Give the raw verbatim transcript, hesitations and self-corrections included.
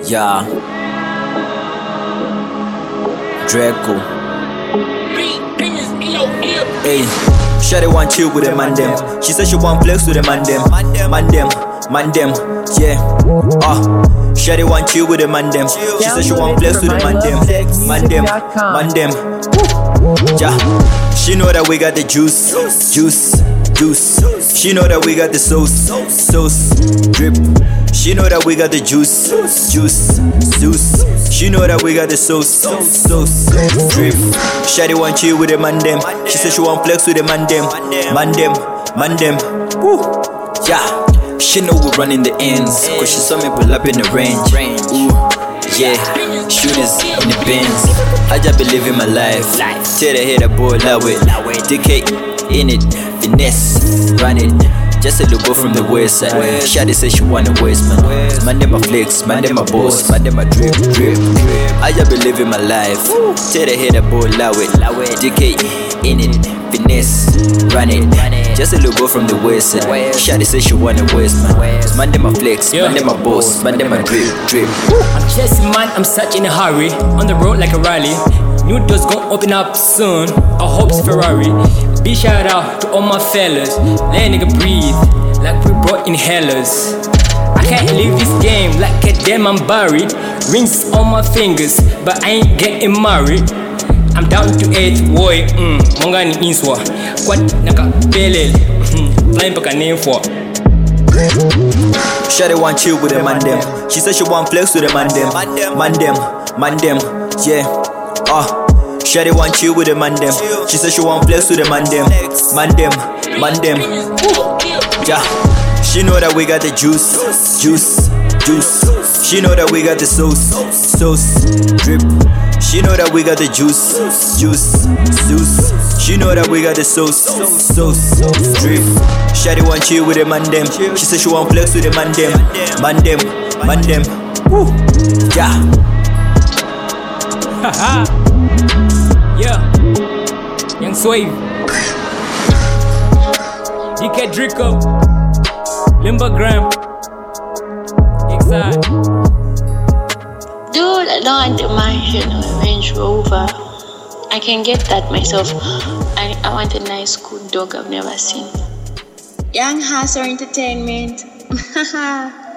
Yeah. Draco. Hey, Shawty want chill with the man dem. She said she want flex with the man dem. Man dem, man dem, yeah. Ah, Shawty want chill with the man dem. She said she want flex with the man dem. Man dem, man dem. Yeah. She know that we got the juice, juice, juice. She know that we got the sauce, sauce, drip. She know that we got the juice, juice, juice. She know that we got the sauce, sauce, drip. Shawty want chill with the man dem. She said she want flex with the man dem, man dem, man dem. Woo, yeah. She know we running the ends, cause she saw me pull up in the range. Ooh, yeah. Shooters in the bins. I just be living my life. Tell the head a boy love it. Decade in it, finesse, run it. Just a little go from the west side. Shawty say she wanna waste man. Man dem my flex, man dem my boss, man dem my drip, drip, drip. I just be living my life. Tell the head a boy love it. Decade in it, finesse, run it. Just a little go from the west side. Shawty say she wanna waste man. Man dem my flex, man dem my boss, man dem my drip, drip. I'm chasing man, I'm such in a hurry. On the road like a rally. New doors gon' open up soon. I hope it's Ferrari. Big shout out to all my fellas. Let a nigga breathe like we brought inhalers. I can't leave this game like a damn I'm buried. Rings on my fingers, but I ain't getting married. I'm down to eight, boy. Mm, Monga ni inswa. Kwat naka pelel. Flying paka name for. Shawty want chill with the man dem. She said she want flex with the man dem. Man dem, man dem, yeah. Ah, Shawty want chill with the man dem. She said she want flex with the man dem. Man dem, man dem. Yeah. She know that we got the juice, juice, juice. She know that we got the sauce, sauce, drip. She know that we got the juice, juice, juice. She know that we got the sauce, sauce, drip. Shawty want chill with the man dem. She said she want flex with the man dem. Man dem, man dem. Woo, yeah. Haha. Yeah. Young Swave. D K Draco. Limbagram. Exile. Dude, I don't want a mansion or a Range Rover. I can get that myself. I, I want a nice, good dog I've never seen. Young Hustler Entertainment.